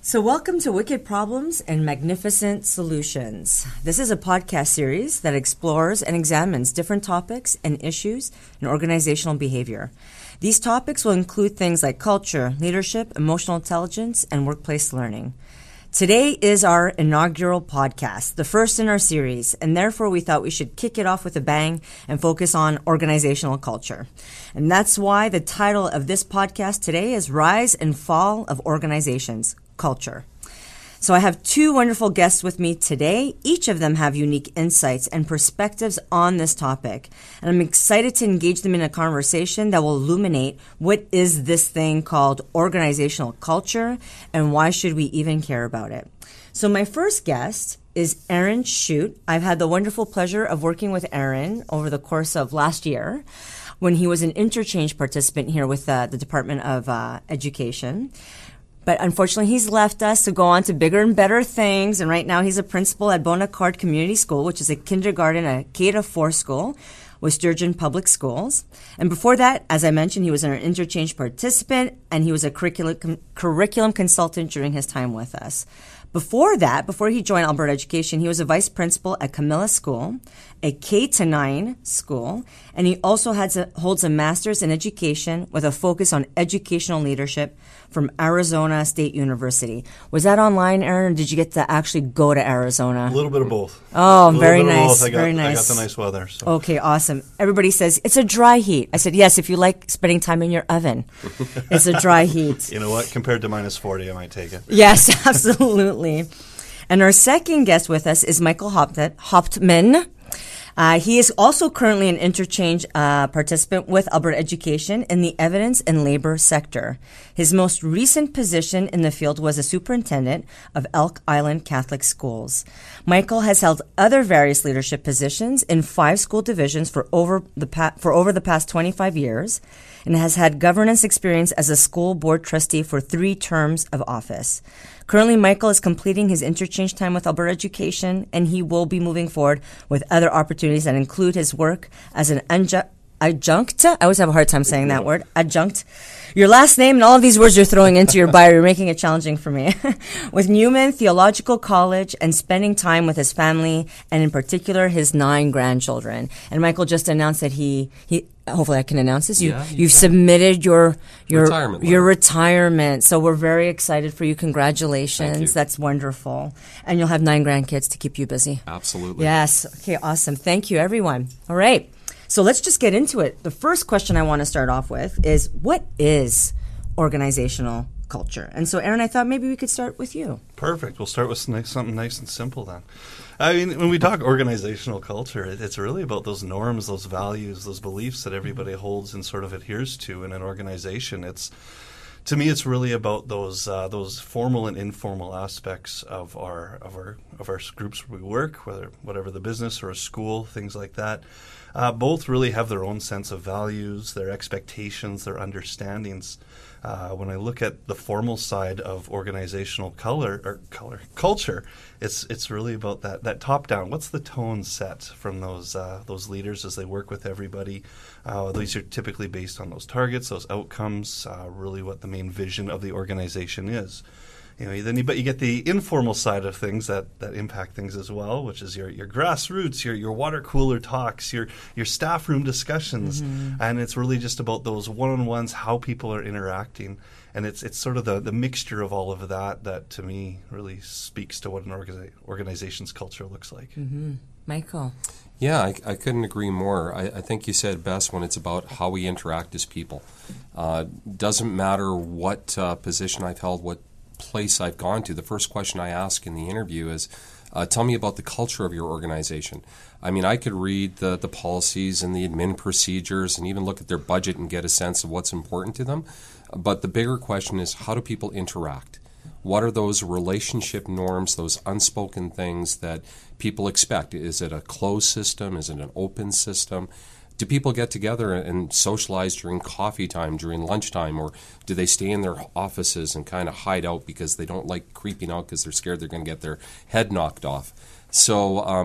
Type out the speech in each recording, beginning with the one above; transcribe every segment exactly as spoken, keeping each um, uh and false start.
So welcome to Wicked Problems and Magnificent Solutions. This is a podcast series that explores and examines different topics and issues in organizational behavior. These topics will include things like culture, leadership, emotional intelligence, and workplace learning. Today is our inaugural podcast, the first in our series, and therefore we thought we should kick it off with a bang and focus on organizational culture. And that's why the title of this podcast today is Rise and Fall of Organizations. Culture. So I have two wonderful guests with me today. Each of them have unique insights and perspectives on this topic. And I'm excited to engage them in a conversation that will illuminate what is this thing called organizational culture and why should we even care about it. So my first guest is Aaron Shute. I've had the wonderful pleasure of working with Aaron over the course of last year when he was an interchange participant here with uh, the Department of uh, Education. But unfortunately, he's left us to go on to bigger and better things. And right now, he's a principal at Bonaccord Community School, which is a kindergarten, a K to four school with Sturgeon Public Schools. And before that, as I mentioned, he was an interchange participant, and he was a curriculum, com- curriculum consultant during his time with us. Before that, before he joined Alberta Education, he was a vice principal at Camilla School, a K to nine school, and he also has a, holds a master's in education with a focus on educational leadership from Arizona State University. Was that online, Aaron, or did you get to actually go to Arizona? A little bit of both. Oh, very nice. I got, very nice. I got the nice weather. So. Okay, awesome. Everybody says it's a dry heat. I said, yes, if you like spending time in your oven. It's a dry heat. You know what? Compared to minus forty, I might take it. Yes, absolutely. And our second guest with us is Michael Hoptman. Hoptman. Uh, he is also currently an interchange uh, participant with Alberta Education in the evidence and labor sector. His most recent position in the field was a superintendent of Elk Island Catholic Schools. Michael has held other various leadership positions in five school divisions for over the pa- for over the past twenty-five years, and has had governance experience as a school board trustee for three terms of office. Currently, Michael is completing his interchange time with Alberta Education, and he will be moving forward with other opportunities that include his work as an unju- adjunct. I always have a hard time saying that word, adjunct. Your last name and all of these words you're throwing into your bio, you're making it challenging for me. With Newman Theological College and spending time with his family, and in particular, his nine grandchildren. And Michael just announced that he, he hopefully I can announce this. You, yeah, you you've can. submitted your your retirement your letter. retirement. So we're very excited for you. Congratulations. Thank you. That's wonderful. And you'll have nine grandkids to keep you busy. Absolutely. Yes. Okay, awesome. Thank you, everyone. All right. So let's just get into it. The first question I want to start off with is, what is organizational culture? And so, Aaron, I thought maybe we could start with you. Perfect. We'll start with something nice and simple then. I mean, when we talk organizational culture, it's really about those norms, those values, those beliefs that everybody holds and sort of adheres to in an organization. It's To me, it's really about those uh, those formal and informal aspects of our of our of our groups where we work, whether whatever the business or a school, things like that. Uh, both really have their own sense of values, their expectations, their understandings. Uh, when I look at the formal side of organizational color or color culture, it's it's really about that that top down. What's the tone set from those uh, those leaders as they work with everybody? Uh, these are typically based on those targets, those outcomes, uh, really what the main vision of the organization is. You know, then you, but you get the informal side of things that, that impact things as well, which is your, your grassroots, your your water cooler talks, your your staff room discussions, mm-hmm. and it's really just about those one-on-ones, how people are interacting, and it's it's sort of the, the mixture of all of that that to me really speaks to what an organiza- organization's culture looks like. Mm-hmm. Michael. Yeah, I, I couldn't agree more. I, I think you said best when it's about how we interact as people. Uh, doesn't matter what uh, position I've held, what place I've gone to, the first question I ask in the interview is, uh, tell me about the culture of your organization. I mean, I could read the, the policies and the admin procedures and even look at their budget and get a sense of what's important to them. But the bigger question is, how do people interact? What are those relationship norms, those unspoken things that people expect? Is it a closed system? Is it an open system? Do people get together and socialize during coffee time, during lunchtime, or do they stay in their offices and kind of hide out because they don't like creeping out because they're scared they're going to get their head knocked off? So um,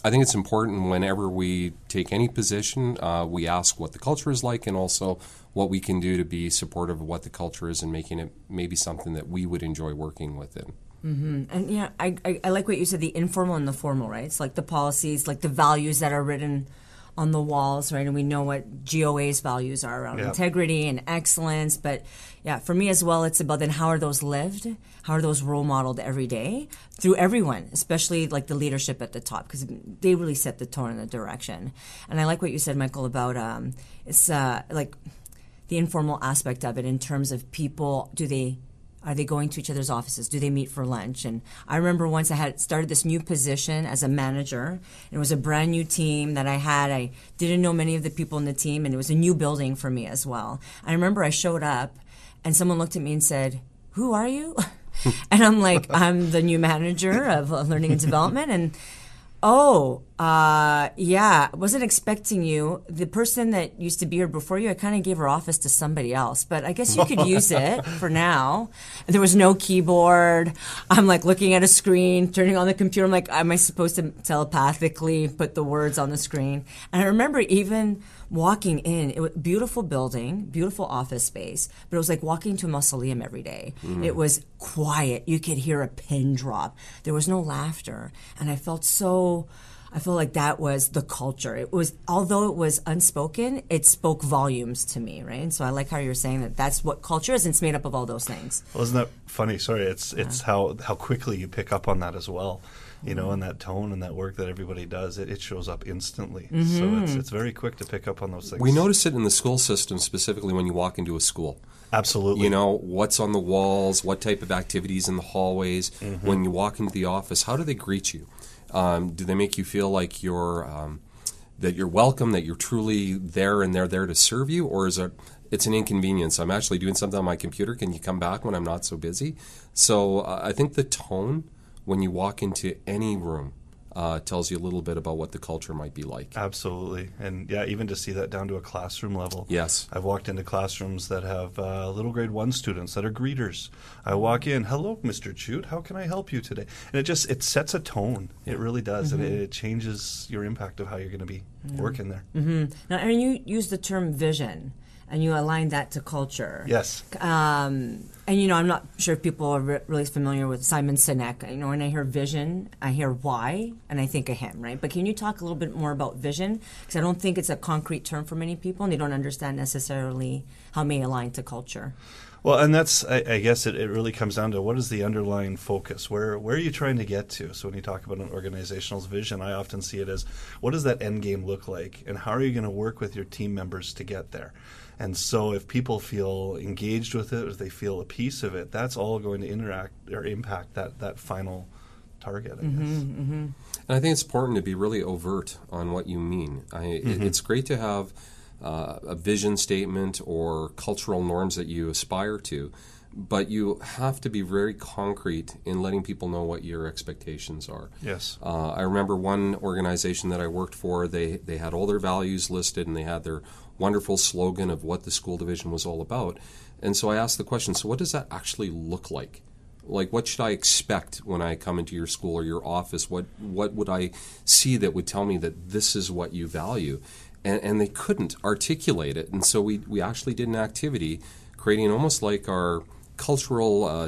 I think it's important whenever we take any position, uh, we ask what the culture is like and also what we can do to be supportive of what the culture is and making it maybe something that we would enjoy working within. Mm-hmm. And yeah, I, I I like what you said, the informal and the formal, right? It's like the policies, like the values that are written on the walls, right? And we know what G O A's values are around yeah. integrity and excellence. But yeah, for me as well, it's about then how are those lived? How are those role modeled every day through everyone, especially like the leadership at the top, because they really set the tone and the direction. And I like what you said, Michael, about um, it's uh, like the informal aspect of it in terms of people, do they Are they going to each other's offices? Do they meet for lunch? And I remember once I had started this new position as a manager. And it was a brand new team that I had. I didn't know many of the people in the team, and it was a new building for me as well. I remember I showed up, and someone looked at me and said, "Who are you?" And I'm like, "I'm the new manager of learning and development." And oh, uh, yeah, I wasn't expecting you. The person that used to be here before you, I kind of gave her office to somebody else, but I guess you could use it for now. There was no keyboard. I'm like looking at a screen, turning on the computer. I'm like, am I supposed to telepathically put the words on the screen? And I remember even walking in, it was a beautiful building, beautiful office space, but it was like walking to a mausoleum every day. Mm. It was quiet. You could hear a pin drop. There was no laughter. And I felt so, I feel like that was the culture. It was, although it was unspoken, it spoke volumes to me, right? And so I like how you're saying that that's what culture is, and it's made up of all those things. Well, isn't that funny? Sorry, it's it's yeah. how, how quickly you pick up on that as well. You know, and that tone and that work that everybody does, it, it shows up instantly. Mm-hmm. So it's it's very quick to pick up on those things. We notice it in the school system, specifically when you walk into a school. Absolutely. You know, what's on the walls, what type of activities in the hallways. Mm-hmm. When you walk into the office, how do they greet you? Um, do they make you feel like you're um, that you're welcome, that you're truly there and they're there to serve you? Or is it it's an inconvenience? I'm actually doing something on my computer. Can you come back when I'm not so busy? So uh, I think the tone when you walk into any room uh, tells you a little bit about what the culture might be like. Absolutely. And yeah, even to see that down to a classroom level. Yes. I've walked into classrooms that have uh, little grade one students that are greeters. I walk in, "Hello, Mister Chute, how can I help you today?" And it just, it sets a tone. It really does. Mm-hmm. And it, it changes your impact of how you're going to be mm-hmm. working there. Mm-hmm. Now, Aaron, you use the term vision, and you align that to culture. Yes. Um, and, you know, I'm not sure if people are re- really familiar with Simon Sinek. You know, when I hear vision, I hear why, and I think of him, right? But can you talk a little bit more about vision? Because I don't think it's a concrete term for many people, and they don't understand necessarily how it may align to culture. Well, and that's, I, I guess it, it really comes down to what is the underlying focus? Where where are you trying to get to? So when you talk about an organizational's vision, I often see it as, what does that end game look like? And how are you going to work with your team members to get there? And so if people feel engaged with it, if they feel a piece of it, that's all going to interact or impact that, that final target, I mm-hmm, guess. Mm-hmm. And I think it's important to be really overt on what you mean. I, mm-hmm. it, it's great to have uh, a vision statement or cultural norms that you aspire to, but you have to be very concrete in letting people know what your expectations are. Yes. Uh, I remember one organization that I worked for, they, they had all their values listed and they had their wonderful slogan of what the school division was all about. And so I asked the question, so what does that actually look like? Like, what should I expect when I come into your school or your office? What what would I see that would tell me that this is what you value? And, and they couldn't articulate it. And so we, we actually did an activity creating almost like our cultural uh,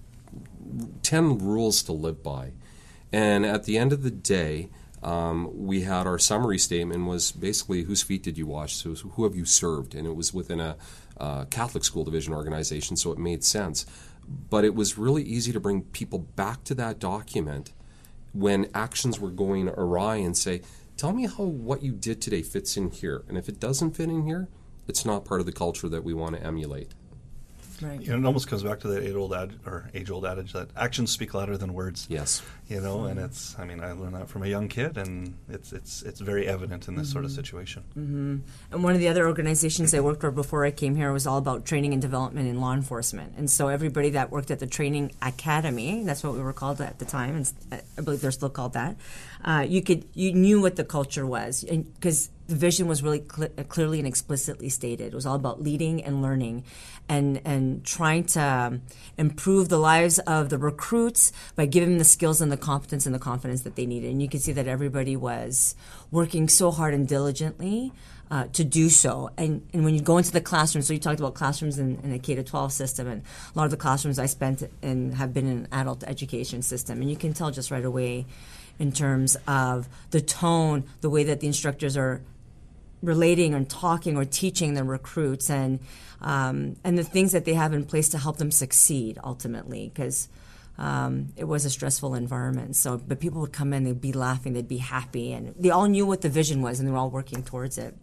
ten rules to live by. And at the end of the day, Um, we had our summary statement was basically whose feet did you wash, so who have you served, and it was within a uh, Catholic school division organization, so it made sense. But it was really easy to bring people back to that document when actions were going awry and say, tell me how what you did today fits in here, and if it doesn't fit in here, it's not part of the culture that we want to emulate. Right. You know, it almost comes back to that age-old ad, or age-old adage that actions speak louder than words. Yes. You know, and it's, I mean, I learned that from a young kid, and it's it's it's very evident in this mm-hmm. sort of situation. Mm-hmm. And one of the other organizations I worked for before I came here was all about training and development in law enforcement. And so everybody that worked at the training academy, that's what we were called at the time, and I believe they're still called that, uh, you could you knew what the culture was, because the vision was really cl- clearly and explicitly stated. It was all about leading and learning and and trying to um, improve the lives of the recruits by giving them the skills and the competence and the confidence that they needed. And you can see that everybody was working so hard and diligently uh, to do so. And, and when you go into the classroom, so you talked about classrooms in, in a K to twelve system, and a lot of the classrooms I spent in have been in an adult education system. And you can tell just right away in terms of the tone, the way that the instructors are relating and talking or teaching the recruits, and um, and the things that they have in place to help them succeed ultimately, because um, it was a stressful environment. So, but people would come in, they'd be laughing, they'd be happy, and they all knew what the vision was, and they were all working towards it.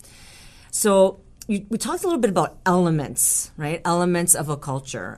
So you, we talked a little bit about elements, right? Elements of a culture.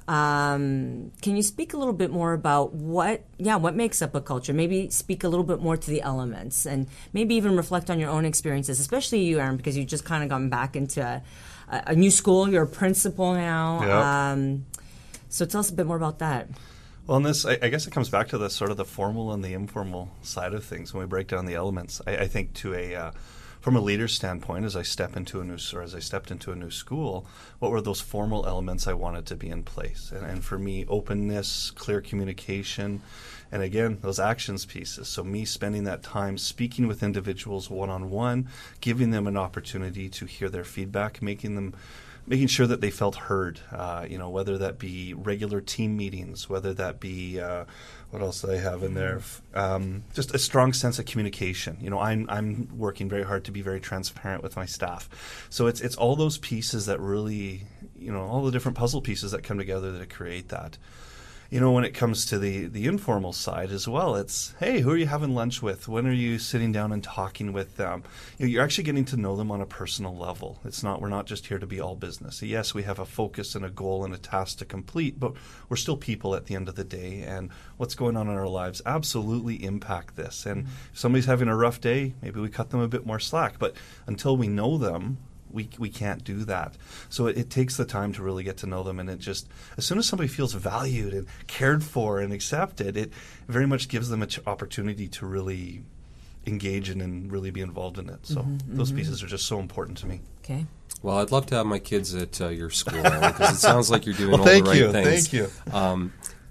Um, can you speak a little bit more about what, yeah, what makes up a culture? Maybe speak a little bit more to the elements, and maybe even reflect on your own experiences, especially you, Aaron, because you just kind of gotten back into a, a new school. You're a principal now. Yep. Um, so tell us a bit more about that. Well, and this, I, I guess it comes back to the sort of the formal and the informal side of things when we break down the elements. I, I think to a uh, from a leader's standpoint, as I step into a new or as I stepped into a new school, what were those formal elements I wanted to be in place? And, and for me, openness, clear communication, and again, those actions pieces. So me spending that time speaking with individuals one-on-one, giving them an opportunity to hear their feedback, making them making sure that they felt heard, uh, you know, whether that be regular team meetings, whether that be, uh, what else do I have in there? Um, just a strong sense of communication. You know, I'm I'm working very hard to be very transparent with my staff. So it's it's all those pieces that really, you know, all the different puzzle pieces that come together to create that. You know, when it comes to the, the informal side as well, it's, hey, who are you having lunch with? When are you sitting down and talking with them? You know, you're actually getting to know them on a personal level. It's not, we're not just here to be all business. Yes, we have a focus and a goal and a task to complete, but we're still people at the end of the day, and what's going on in our lives absolutely impact this. And if somebody's having a rough day, maybe we cut them a bit more slack, but until we know them, We we can't do that. So it, it takes the time to really get to know them, and it just, as soon as somebody feels valued and cared for and accepted, it very much gives them an ch- opportunity to really engage in and really be involved in it. So mm-hmm, those mm-hmm. pieces are just so important to me. Okay. Well, I'd love to have my kids at uh, your school, because it sounds like you're doing well, all the right you, things. Thank you. Um,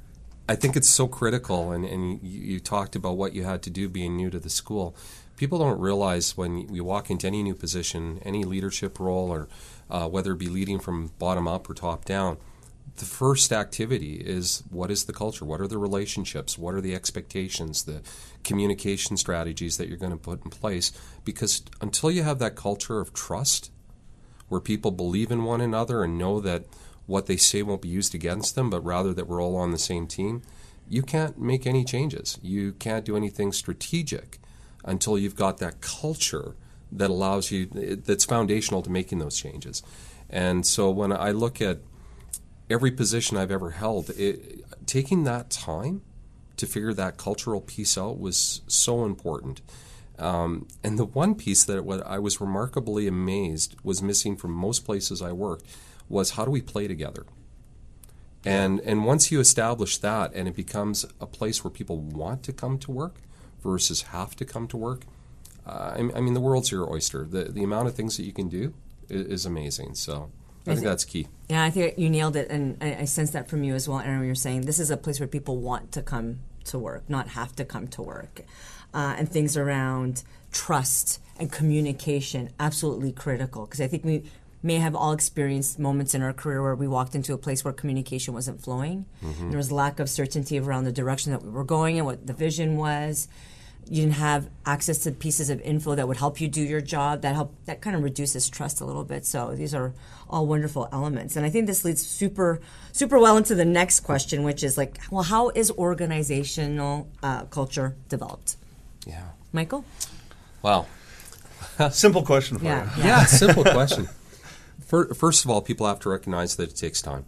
I think it's so critical, and, and you, you talked about what you had to do being new to the school. People don't realize when you walk into any new position, any leadership role, or uh, whether it be leading from bottom up or top down, the first activity is, what is the culture? What are the relationships? What are the expectations, the communication strategies that you're going to put in place? Because until you have that culture of trust, where people believe in one another and know that what they say won't be used against them, but rather that we're all on the same team, you can't make any changes. You can't do anything strategic until you've got that culture that allows you, that's foundational to making those changes. And so when I look at every position I've ever held, it, taking that time to figure that cultural piece out was so important. Um, and the one piece that what I was remarkably amazed was missing from most places I worked was, how do we play together? And and once you establish that, and it becomes a place where people want to come to work versus have to come to work, uh, I, I mean, the world's your oyster. The the amount of things that you can do is, is amazing. So I, I think, think that's key. Yeah, I think you nailed it, and I, I sense that from you as well, Aaron. When you're saying this is a place where people want to come to work, not have to come to work, uh, and things around trust and communication, absolutely critical. Because I think we may have all experienced moments in our career where we walked into a place where communication wasn't flowing. Mm-hmm. There was lack of certainty around the direction that we were going and what the vision was. You didn't have access to pieces of info that would help you do your job. That help that kind of reduces trust a little bit. So these are all wonderful elements. And I think this leads super, super well into the next question, which is like, well, how is organizational uh, culture developed? Yeah. Michael? Wow. Simple question for yeah. you. Yeah, yeah simple question. First of all, people have to recognize that it takes time.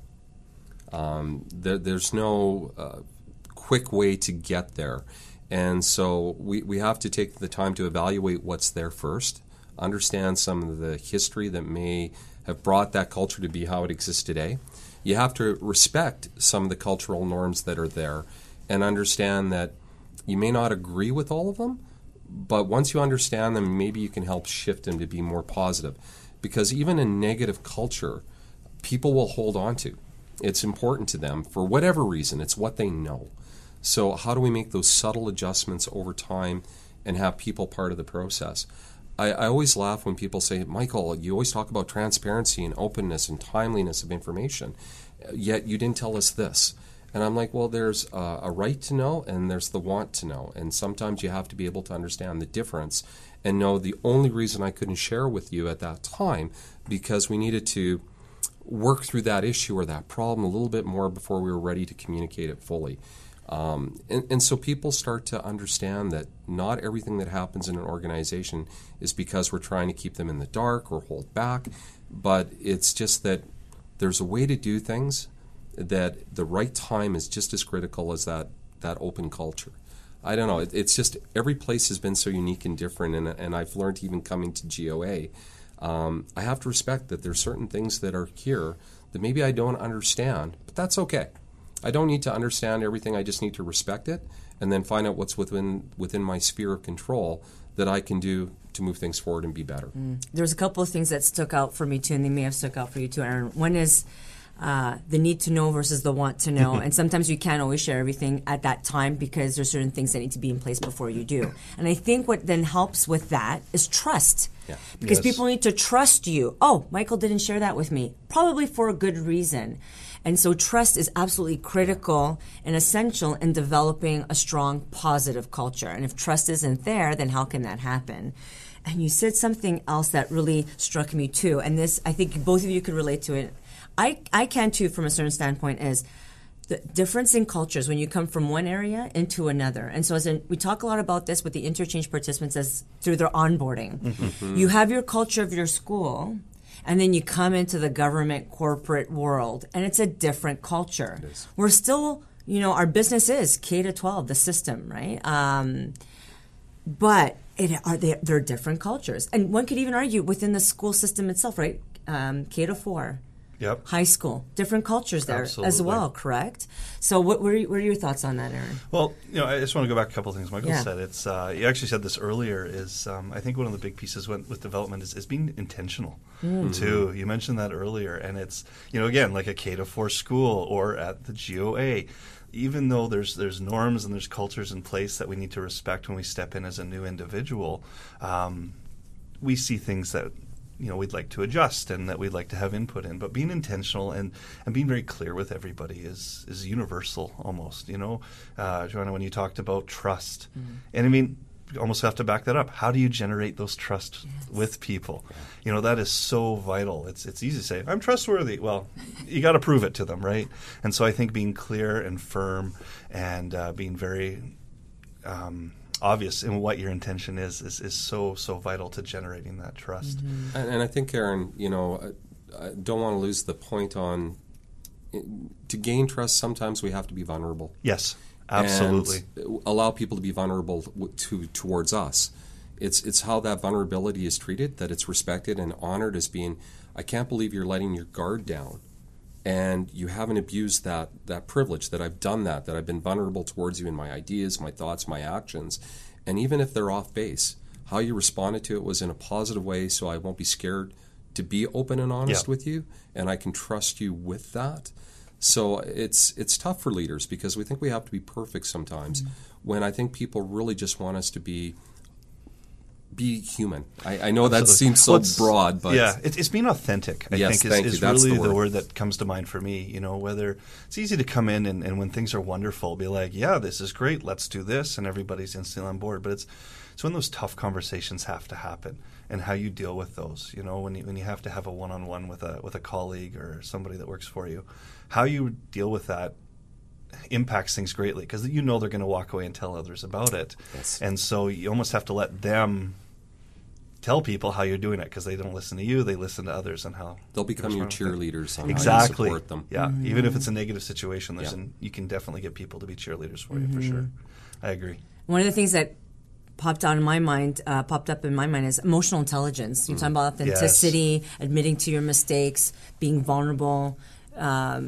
Um, there, there's no uh, quick way to get there. And so we, we have to take the time to evaluate what's there first, understand some of the history that may have brought that culture to be how it exists today. You have to respect some of the cultural norms that are there and understand that you may not agree with all of them, But once you understand them, maybe you can help shift them to be more positive. Because even in negative culture, people will hold on to. It's important to them for whatever reason. It's what they know. So how do we make those subtle adjustments over time and have people part of the process? I, I always laugh when people say, Michael, you always talk about transparency and openness and timeliness of information, yet you didn't tell us this. And I'm like, well, there's a, a right to know and there's the want to know. And sometimes you have to be able to understand the difference and know the only reason I couldn't share with you at that time because we needed to work through that issue or that problem a little bit more before we were ready to communicate it fully. Um, and, and so people start to understand that not everything that happens in an organization is because we're trying to keep them in the dark or hold back, but it's just that there's a way to do things that the right time is just as critical as that, that open culture. I don't know. It, it's just every place has been so unique and different, and, and I've learned even coming to G O A, um, I have to respect that there's certain things that are here that maybe I don't understand, but that's okay. I don't need to understand everything. I just need to respect it and then find out what's within within my sphere of control that I can do to move things forward and be better. Mm. There's a couple of things that stuck out for me, too, and they may have stuck out for you, too, Aaron. One is uh, the need to know versus the want to know. And sometimes you can't always share everything at that time because there's certain things that need to be in place before you do. And I think what then helps with that is trust. Yeah. Because Yes. people need to trust you. Oh, Michael didn't share that with me. Probably for a good reason. And so trust is absolutely critical and essential in developing a strong, positive culture. And if trust isn't there, then how can that happen? And you said something else that really struck me too. And this, I think both of you could relate to it. I, I can too, from a certain standpoint, is the difference in cultures when you come from one area into another. And so as in, we talk a lot about this with the interchange participants as through their onboarding. Mm-hmm. You have your culture of your school, and then you come into the government corporate world, and it's a different culture. It is. We're still, you know, our business is K to twelve, the system, right? Um, but it, are they, they're different cultures. And one could even argue within the school system itself, right? Um, K to four. Yep. High school, different cultures there as Absolutely. well, correct? So what were, what are your thoughts on that, Aaron? Well, you know, I just want to go back a couple of things Michael Yeah. said. It's uh, you actually said this earlier. Is um, I think one of the big pieces with, with development is, is being intentional Mm. too. You mentioned that earlier, and it's you know again like a K to four school or at the G O A. Even though there's there's norms and there's cultures in place that we need to respect when we step in as a new individual, um, we see things that you know we'd like to adjust and that we'd like to have input in. But being intentional and, and being very clear with everybody is is universal almost. You know, uh, Joanna, when you talked about trust, mm-hmm. and I mean, you almost have to back that up. How do you generate those trust yes. with people? Yeah. You know, that is so vital. It's it's easy to say, I'm trustworthy. Well, you got to prove it to them, right? And so I think being clear and firm and uh, being very um, obvious in what your intention is, is is so, so vital to generating that trust. Mm-hmm. And, and I think, Aaron, you know, I, I don't want to lose the point on to gain trust, sometimes we have to be vulnerable. Yes. Absolutely. And allow people to be vulnerable to towards us. It's it's how that vulnerability is treated, that it's respected and honored as being, I can't believe you're letting your guard down and you haven't abused that that privilege, that I've done that, that I've been vulnerable towards you in my ideas, my thoughts, my actions. And even if they're off base, how you responded to it was in a positive way, so I won't be scared to be open and honest yeah. with you, and I can trust you with that. So it's it's tough for leaders because we think we have to be perfect sometimes, mm-hmm. when I think people really just want us to be be human. I, I know that Absolutely. seems so well, broad, but yeah, it's, it's being authentic. I yes, think thank is, you. is That's really the word. the word that comes to mind for me. You know, whether it's easy to come in and, and when things are wonderful, be like, yeah, this is great, let's do this, and everybody's instantly on board. But it's it's when those tough conversations have to happen and how you deal with those. You know, when you, when you have to have a one-on-one with a with a colleague or somebody that works for you, how you deal with that impacts things greatly because you know they're going to walk away and tell others about it. Yes. And so you almost have to let them tell people how you're doing it because they don't listen to you, they listen to others and how they'll become your cheerleaders on exactly. how you support them. Yeah, mm-hmm. even if it's a negative situation, there's yeah. an, you can definitely get people to be cheerleaders for you mm-hmm. for sure. I agree. One of the things that popped out in my mind, uh, popped up in my mind is emotional intelligence. You're mm. talking about authenticity, yes. admitting to your mistakes, being vulnerable. Um,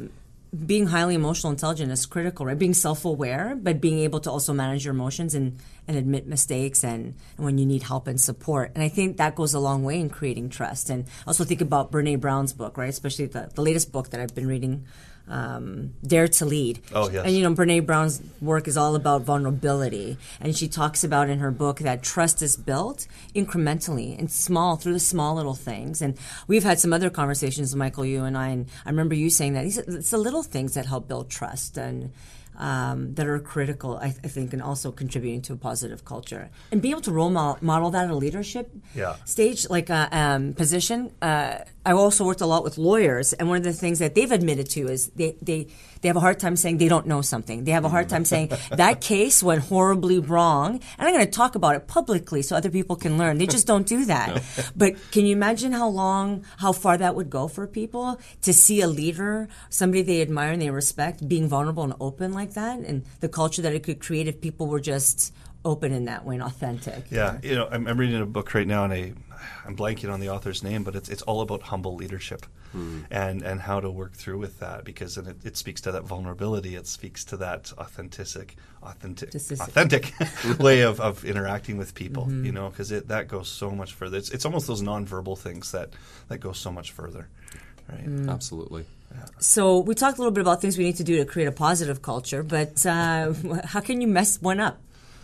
being highly emotional intelligent is critical, right? Being self-aware, but being able to also manage your emotions and, and admit mistakes and, and when you need help and support. And I think that goes a long way in creating trust. And also think about Brene Brown's book, right? Especially the, the latest book that I've been reading, um, Dare to Lead. Oh, yes. And, you know, Brene Brown's work is all about vulnerability. And she talks about in her book that trust is built incrementally and small, through the small little things. And we've had some other conversations, Michael, you and I, and I remember you saying that these, it's the little things that help build trust and um, that are critical, I, I think, and also contributing to a positive culture. And be able to role model, model that at a leadership yeah. stage, like a um, position. Uh, I also worked a lot with lawyers, and one of the things that they've admitted to is they, they, they have a hard time saying they don't know something. They have a hard time saying that case went horribly wrong, and I'm going to talk about it publicly so other people can learn. They just don't do that. No. But can you imagine how long, how far that would go for people to see a leader, somebody they admire and they respect, being vulnerable and open like that, and the culture that it could create if people were just open in that way and authentic. Yeah, you know, I'm, I'm reading a book right now, and I, I'm blanking on the author's name, but it's it's all about humble leadership mm. and and how to work through with that, because it, it speaks to that vulnerability. It speaks to that authentic, authentic, authentic way of, of interacting with people. Mm-hmm. You know, because it that goes so much further. It's it's almost those nonverbal things that that go so much further. Right? Mm. Absolutely. Yeah. So we talked a little bit about things we need to do to create a positive culture, but uh, how can you mess one up?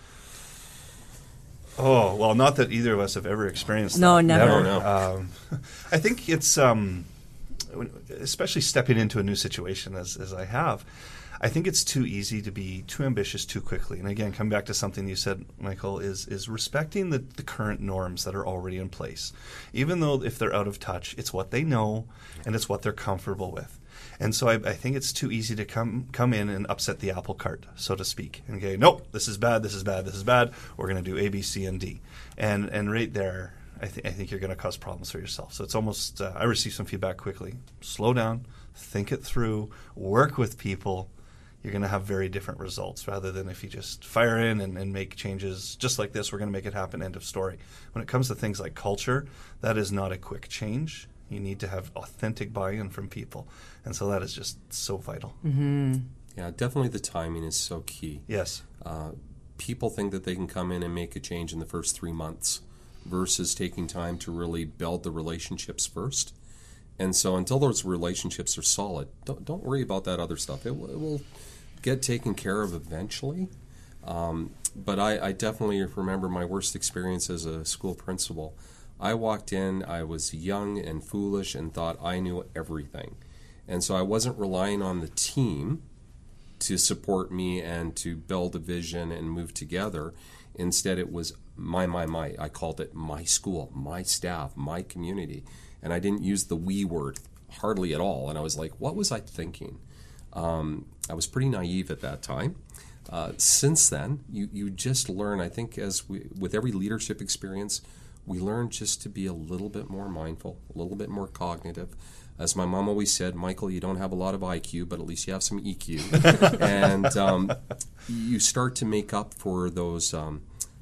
Oh, well, not that either of us have ever experienced no, that. never. never. No. Um, I think it's, um, especially stepping into a new situation as, as I have, I think it's too easy to be too ambitious too quickly. And again, come back to something you said, Michael, is is respecting the, the current norms that are already in place. Even though if they're out of touch, it's what they know and it's what they're comfortable with. And so I, I think it's too easy to come come in and upset the apple cart, so to speak, and go, nope, this is bad, this is bad, this is bad. We're going to do A, B, C, and D. And and right there, I, th- I think you're going to cause problems for yourself. So it's almost, uh, I received some feedback quickly. Slow down, think it through, work with people. You're going to have very different results rather than if you just fire in and, and make changes just like this, we're going to make it happen, end of story. When it comes to things like culture, that is not a quick change. You need to have authentic buy-in from people. And so that is just so vital. Mm-hmm. Yeah, definitely the timing is so key. Yes. Uh, people think that they can come in and make a change in the first three months versus taking time to really build the relationships first. And so until those relationships are solid, don't, don't worry about that other stuff. It, w- it will get taken care of eventually. Um, but I, I definitely remember my worst experience as a school principal. I walked in, I was young and foolish and thought I knew everything. And so I wasn't relying on the team to support me and to build a vision and move together. Instead, it was my, my, my. I called it my school, my staff, my community. And I didn't use the we word hardly at all. And I was like, what was I thinking? Um, I was pretty naive at that time. Uh, since then, you, you just learn, I think, as we, with every leadership experience, we learn just to be a little bit more mindful, a little bit more cognitive. As my mom always said, Michael, you don't have a lot of I Q, but at least you have some E Q. And um, you start to make up for those. Um,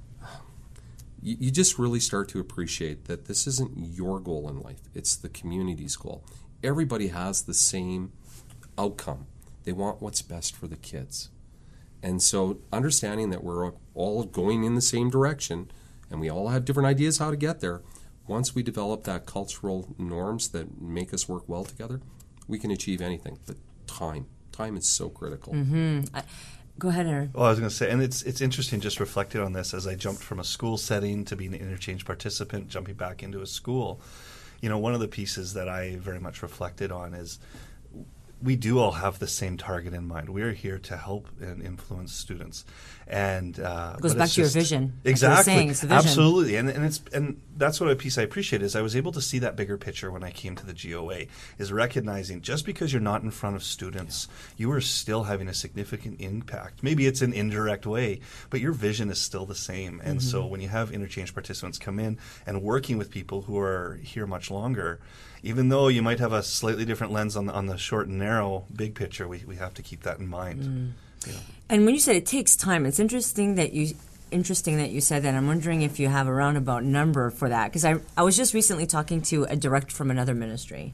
you, you just really start to appreciate that this isn't your goal in life. It's the community's goal. Everybody has the same outcome. They want what's best for the kids. And so understanding that we're all going in the same direction and we all have different ideas how to get there, once we develop that cultural norms that make us work well together, we can achieve anything. But time, time is so critical. Mm-hmm. I, go ahead, Aaron. Well, I was going to say, and it's it's interesting just reflecting on this as I jumped from a school setting to being an interchange participant, jumping back into a school. You know, one of the pieces that I very much reflected on is we do all have the same target in mind. We are here to help and influence students, and uh, it goes back to just, your vision. Exactly, saying, it's the vision. Absolutely, and and it's and that's what a piece I appreciate is I was able to see that bigger picture when I came to the G O A. Is recognizing just because you're not in front of students, you are still having a significant impact. Maybe it's an indirect way, but your vision is still the same. And mm-hmm. so when you have interchange participants come in and working with people who are here much longer, even though you might have a slightly different lens on the, on the short and narrow big picture, we, we have to keep that in mind. Mm. You know. And when you said it takes time, it's interesting that you interesting that you said that. I'm wondering if you have a roundabout number for that, because I I was just recently talking to a director from another ministry,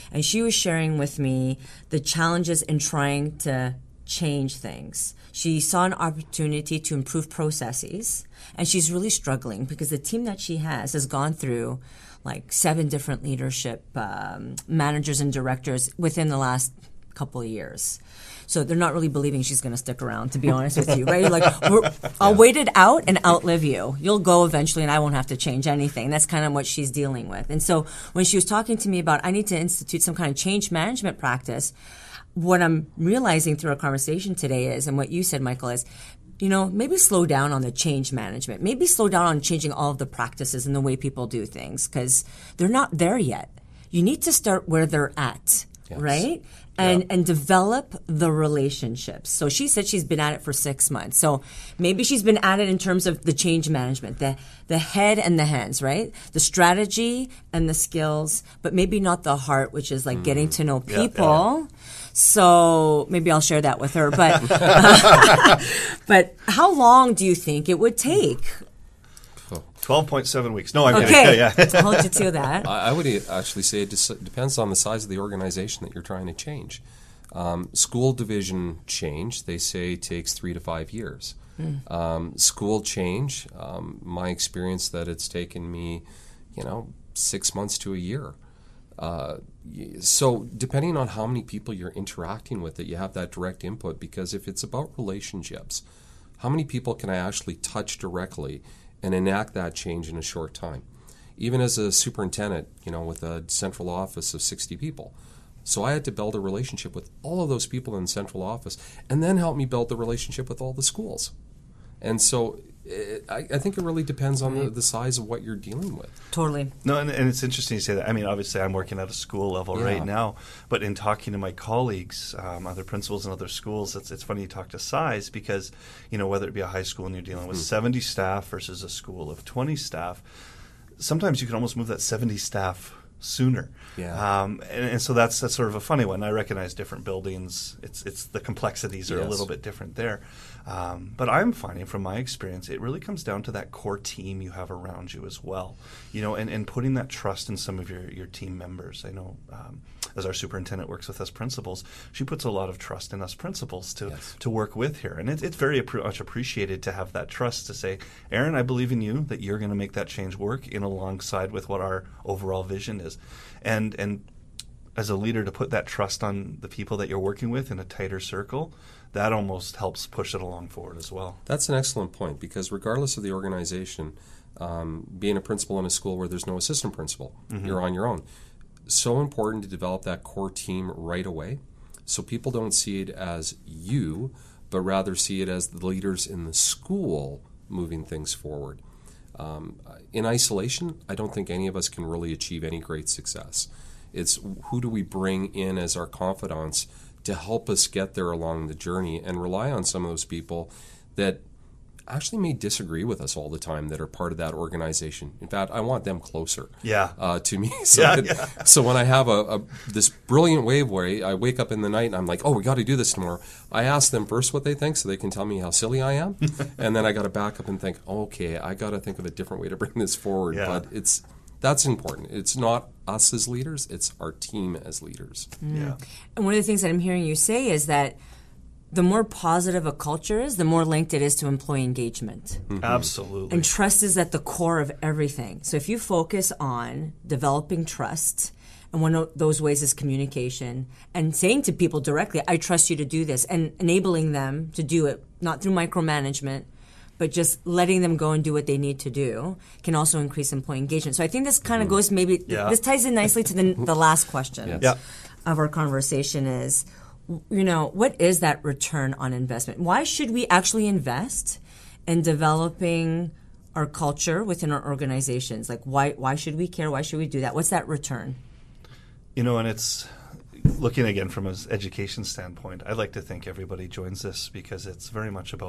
and she was sharing with me the challenges in trying to change things. She saw an opportunity to improve processes, and she's really struggling because the team that she has has gone through like seven different leadership um, managers and directors within the last couple of years. So they're not really believing she's going to stick around, to be honest with you, right? You're like, We're, I'll yeah. wait it out and outlive you. You'll go eventually and I won't have to change anything. That's kind of what she's dealing with. And so when she was talking to me about, I need to institute some kind of change management practice, what I'm realizing through our conversation today is, and what you said, Michael, is, you know, maybe slow down on the change management. Maybe slow down on changing all of the practices and the way people do things, because they're not there yet. You need to start where they're at, yes. right? And yeah. and develop the relationships. So she said she's been at it for six months. So maybe she's been at it in terms of the change management, the the head and the hands, right? The strategy and the skills, but maybe not the heart, which is like mm. getting to know people. Yeah, yeah. So maybe I'll share that with her. But uh, but how long do you think it would take? twelve point seven weeks. No, I'm okay. kidding. Yeah, yeah. I'll hold you to that. I would actually say it just depends on the size of the organization that you're trying to change. Um, school division change, they say, takes three to five years. Mm. Um, school change, um, my experience that it's taken me, you know, six months to a year. Uh, so depending on how many people you're interacting with, that you have that direct input, because if it's about relationships, how many people can I actually touch directly and enact that change in a short time? Even as a superintendent, you know, with a central office of sixty people. So I had to build a relationship with all of those people in the central office and then help me build the relationship with all the schools. And so it, I, I think it really depends on the, the size of what you're dealing with. Totally. No, and, and it's interesting you say that. I mean, obviously I'm working at a school level yeah. right now, but in talking to my colleagues, um, other principals in other schools, it's, it's funny you talk to size because, you know, whether it be a high school and you're dealing with mm. seventy staff versus a school of twenty staff, sometimes you can almost move that seventy staff sooner. Yeah. Um, and, and so that's that's sort of a funny one. I recognize different buildings. It's it's the complexities are yes. a little bit different there. Um, but I'm finding from my experience, it really comes down to that core team you have around you as well. You know, and, and putting that trust in some of your, your team members. I know um, as our superintendent works with us principals, she puts a lot of trust in us principals to, yes. to work with here. And it, it's very appre- much appreciated to have that trust to say, Aaron, I believe in you, that you're going to make that change work in alongside with what our overall vision is. And and as a leader, to put that trust on the people that you're working with in a tighter circle, that almost helps push it along forward as well. That's an excellent point, because regardless of the organization, um, being a principal in a school where there's no assistant principal, mm-hmm. you're on your own. So important to develop that core team right away, so people don't see it as you, but rather see it as the leaders in the school moving things forward. Um, in isolation, I don't think any of us can really achieve any great success. It's who do we bring in as our confidants to help us get there along the journey, and rely on some of those people that actually may disagree with us all the time, that are part of that organization. In fact, I want them closer yeah. uh, to me. So, yeah, that, yeah. so when I have a, a this brilliant wave where I wake up in the night and I'm like, oh, we got to do this tomorrow, I ask them first what they think so they can tell me how silly I am. And then I got to back up and think, oh, okay, I got to think of a different way to bring this forward. Yeah. But it's that's important. It's not us as leaders, it's our team as leaders. Mm. Yeah. And one of the things that I'm hearing you say is that the more positive a culture is, the more linked it is to employee engagement. Mm-hmm. Absolutely. And trust is at the core of everything. So if you focus on developing trust, and one of those ways is communication, and saying to people directly, I trust you to do this, and enabling them to do it, not through micromanagement, but just letting them go and do what they need to do, can also increase employee engagement. So I think this kind of goes maybe, yeah. this ties in nicely to the, the last question yes. yeah. of our conversation is, you know, what is that return on investment? Why should we actually invest in developing our culture within our organizations? Like, why why should we care? Why should we do that? What's that return? You know, and it's looking again from an education standpoint, I'd like to think everybody joins this because it's very much about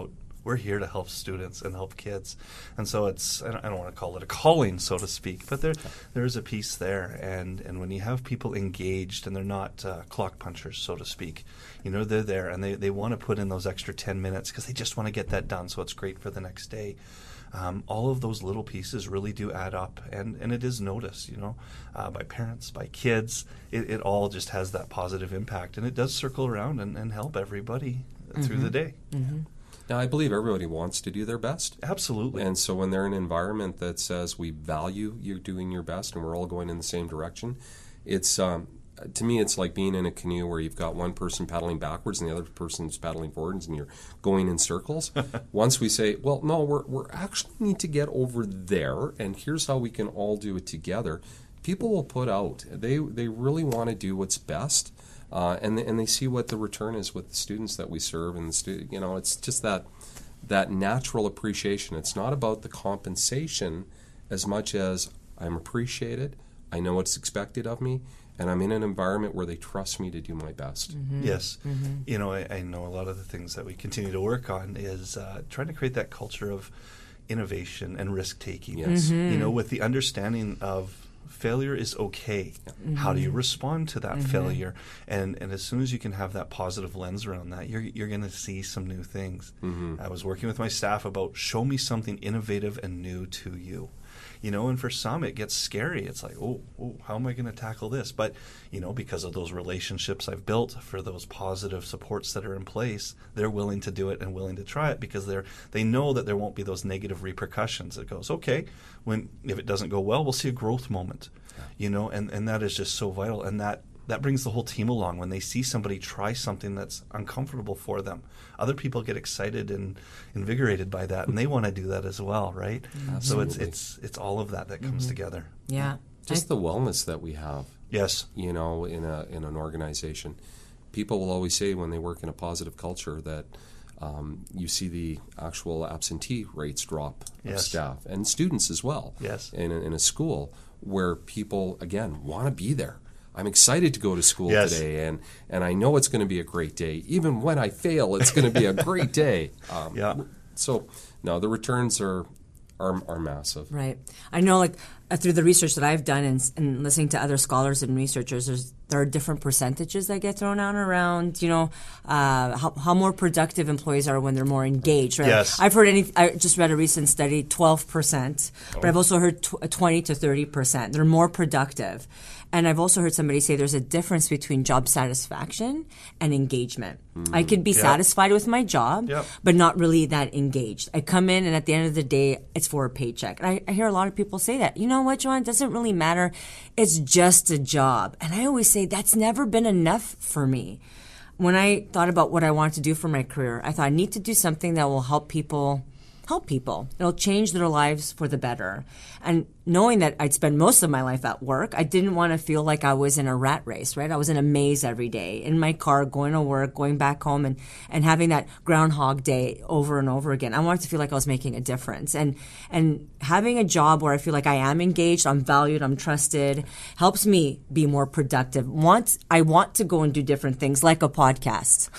We're here to help students and help kids. And so it's, I don't, I don't want to call it a calling, so to speak, but there there's a piece there. And, and when you have people engaged and they're not uh, clock punchers, so to speak, you know, they're there and they, they want to put in those extra ten minutes because they just want to get that done so it's great for the next day. Um, all of those little pieces really do add up, and, and it is noticed, you know, uh, by parents, by kids. It, it all just has that positive impact, and it does circle around and, and help everybody mm-hmm. through the day. Mm-hmm. Now, I believe everybody wants to do their best. Absolutely. And so when they're in an environment that says we value you doing your best and we're all going in the same direction, it's um, to me, it's like being in a canoe where you've got one person paddling backwards and the other person's paddling forwards, and you're going in circles. Once we say, well, no, we're we're actually need to get over there, and here's how we can all do it together, people will put out. They they really want to do what's best, uh, and they, and they see what the return is with the students that we serve, and the stu- you know, it's just that that natural appreciation. It's not about the compensation as much as I'm appreciated. I know what's expected of me. And I'm in an environment where they trust me to do my best. Mm-hmm. Yes. Mm-hmm. You know, I, I know a lot of the things that we continue to work on is uh, trying to create that culture of innovation and risk-taking. Yes. Mm-hmm. You know, with the understanding of failure is okay. Mm-hmm. How do you respond to that mm-hmm. failure? And and as soon as you can have that positive lens around that, you're you're going to see some new things. Mm-hmm. I was working with my staff about show me something innovative and new to you. You know, and for some it gets scary. It's like, oh, oh how am I going to tackle this? But, you know, because of those relationships I've built, for those positive supports that are in place, they're willing to do it and willing to try it because they're they know that there won't be those negative repercussions. It goes, okay, when if it doesn't go well, we'll see a growth moment. Yeah. You know, and, and that is just so vital. And that that brings the whole team along when they see somebody try something that's uncomfortable for them. Other people get excited and invigorated by that, and they want to do that as well, right? Absolutely. So it's it's it's all of that that comes mm-hmm. together. Yeah. Just I, the wellness that we have. Yes. You know, in a in an organization. People will always say when they work in a positive culture that um, you see the actual absentee rates drop of yes. staff and students as well. Yes. In a, in a school where people, again, want to be there. I'm excited to go to school yes. today, and, and I know it's going to be a great day. Even when I fail, it's going to be a great day. Um, yeah. So, no, the returns are are, are massive. Right. I know, like, uh, through the research that I've done and, and listening to other scholars and researchers, there's, there are different percentages that get thrown out around, you know, uh, how, how more productive employees are when they're more engaged. Right? Yes. I've heard any, I just read a recent study, twelve percent, oh. but I've also heard tw- twenty to thirty percent. They're more productive. And I've also heard somebody say there's a difference between job satisfaction and engagement. Mm, I could be yep. satisfied with my job, yep. but not really that engaged. I come in, and at the end of the day, it's for a paycheck. And I, I hear a lot of people say that. You know what, Joanne? It doesn't really matter. It's just a job. And I always say that's never been enough for me. When I thought about what I wanted to do for my career, I thought I need to do something that will help people help people. It'll change their lives for the better. And knowing that I'd spend most of my life at work, I didn't want to feel like I was in a rat race, right? I was in a maze every day, in my car, going to work, going back home, and, and having that Groundhog Day over and over again. I wanted to feel like I was making a difference. And and having a job where I feel like I am engaged, I'm valued, I'm trusted, helps me be more productive. Want, I want to go and do different things, like a podcast,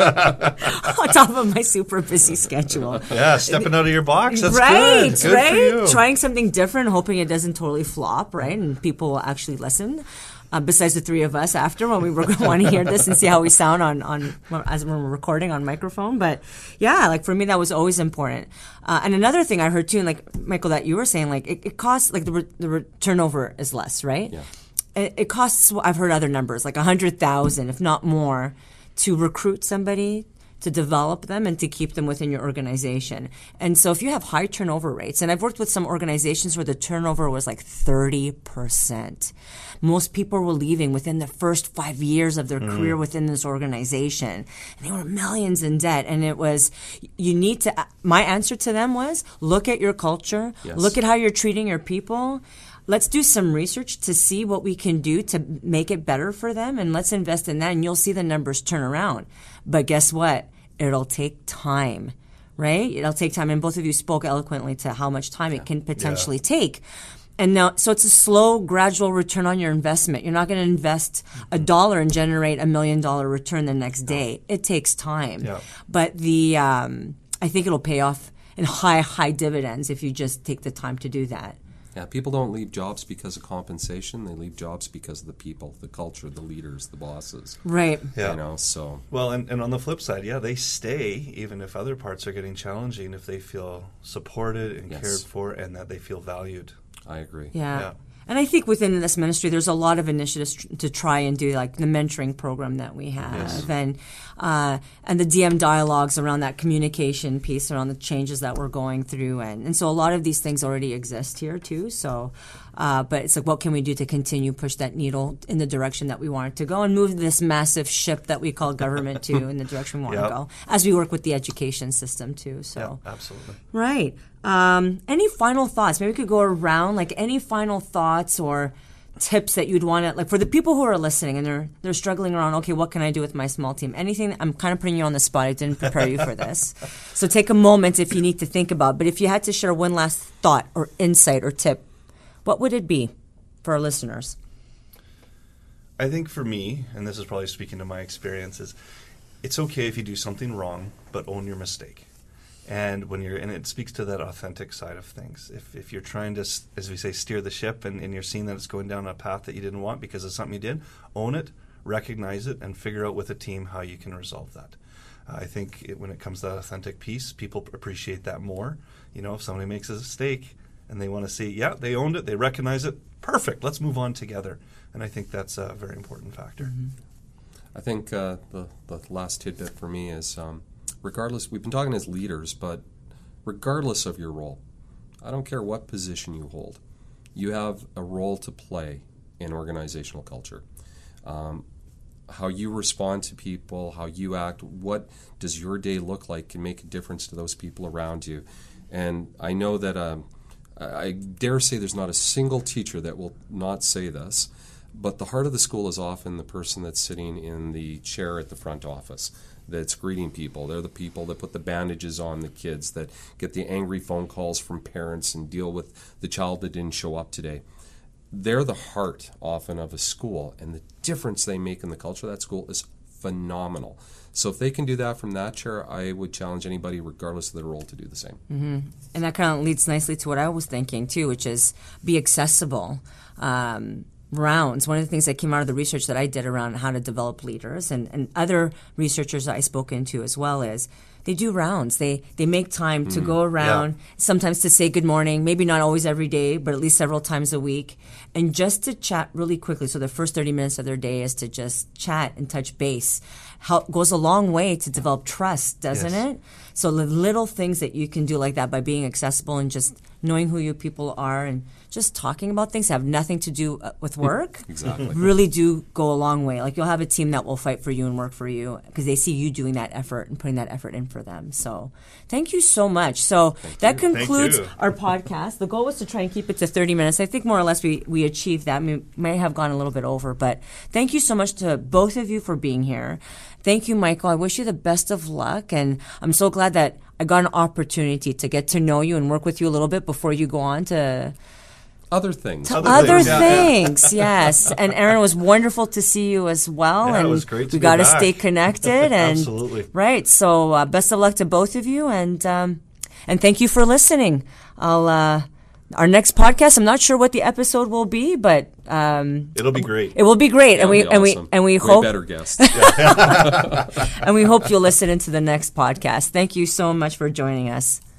on top of my super busy schedule. Yeah, stepping out of your box, that's right, good. Good right? for you. Trying something different, hoping it doesn't totally flop, right? And people will actually listen. Uh, besides the three of us after, when we want to hear this and see how we sound on, on as we're recording on microphone. But yeah, like for me, that was always important. Uh, and another thing I heard too, and like Michael, that you were saying, like it, it costs, like the re- the re- turnover is less, right? Yeah. It, it costs. I've heard other numbers, like a hundred thousand, if not more, to recruit somebody, to develop them, and to keep them within your organization. And so if you have high turnover rates, and I've worked with some organizations where the turnover was like thirty percent. Most people were leaving within the first five years of their mm. career within this organization. And they were millions in debt. And it was, you need to, my answer to them was, look at your culture, yes. look at how you're treating your people. Let's do some research to see what we can do to make it better for them, and let's invest in that, and you'll see the numbers turn around. But guess what? It'll take time, right? It'll take time, and both of you spoke eloquently to how much time yeah. it can potentially yeah. take. And now, so it's a slow, gradual return on your investment. You're not going to invest a dollar and generate a million dollar return the next day. It takes time. Yeah. But the... Um, I think it'll pay off in high, high dividends if you just take the time to do that. Yeah, people don't leave jobs because of compensation. They leave jobs because of the people, the culture, the leaders, the bosses. Right. Yeah. You know, so. Well, and, and on the flip side, yeah, they stay even if other parts are getting challenging, if they feel supported and Yes. cared for and that they feel valued. I agree. Yeah. Yeah. And I think within this ministry, there's a lot of initiatives tr- to try and do, like the mentoring program that we have, Yes. and uh, and the D M dialogues around that communication piece, around the changes that we're going through, and, and so a lot of these things already exist here too. So, uh, but it's like, what can we do to continue push that needle in the direction that we want it to go, and move this massive ship that we call government to in the direction we want Yep. to go, as we work with the education system too. So. Yeah, absolutely. Right. Um, any final thoughts? Maybe we could go around, like any final thoughts or tips that you'd want to, like for the people who are listening and they're they're struggling around, okay, what can I do with my small team? Anything, I'm kind of putting you on the spot. I didn't prepare you for this. So take a moment if you need to think about, but if you had to share one last thought or insight or tip, what would it be for our listeners? I think for me, and this is probably speaking to my experiences, it's okay if you do something wrong, but own your mistake. And when you're, and it speaks to that authentic side of things. If if you're trying to, as we say, steer the ship, and, and you're seeing that it's going down a path that you didn't want because of something you did, own it, recognize it, and figure out with a team how you can resolve that. Uh, I think it, when it comes to that authentic piece, people appreciate that more. You know, if somebody makes a mistake and they want to see, yeah, they owned it, they recognize it, perfect, let's move on together. And I think that's a very important factor. Mm-hmm. I think uh, the, the last tidbit for me is um, regardless, we've been talking as leaders, but regardless of your role, I don't care what position you hold, you have a role to play in organizational culture. Um, how you respond to people, how you act, what does your day look like can make a difference to those people around you. And I know that um, I dare say there's not a single teacher that will not say this, but the heart of the school is often the person that's sitting in the chair at the front office that's greeting people. They're the people that put the bandages on the kids, that get the angry phone calls from parents and deal with the child that didn't show up today. They're the heart often of a school, and the difference they make in the culture of that school is phenomenal. So if they can do that from that chair, I would challenge anybody, regardless of their role, to do the same. Mm-hmm. And that kind of leads nicely to what I was thinking, too, which is be accessible. Um, rounds, one of the things that came out of the research that I did around how to develop leaders, and, and other researchers that I spoken to as well, is they do rounds. They they make time to Mm, go around, yeah. sometimes to say good morning, maybe not always every day, but at least several times a week, and just to chat really quickly. So the first thirty minutes of their day is to just chat and touch base. Help goes a long way to develop trust, doesn't Yes. it? So the little things that you can do like that by being accessible and just knowing who your people are and just talking about things that have nothing to do uh, with work Exactly. really do go a long way. Like you'll have a team that will fight for you and work for you because they see you doing that effort and putting that effort in for them. So thank you so much. So that you. concludes Thank you. our podcast. The goal was to try and keep it to thirty minutes. I think more or less we, we achieved that. We may have gone a little bit over, but thank you so much to both of you for being here. Thank you, Michael. I wish you the best of luck, and I'm so glad that I got an opportunity to get to know you and work with you a little bit before you go on to Other things. to Other other things, yeah, things. Yes. And Aaron, it was wonderful to see you as well. Yeah, it and was great to we be got to back. stay connected. And Absolutely. right. So uh, best of luck to both of you, and um, and thank you for listening. I'll. Uh, Our next podcast, I'm not sure what the episode will be, but um, It'll be great. it will be great, and That'll we be and we awesome. and we Way hope better guest. and we hope you'll listen into the next podcast. Thank you so much for joining us.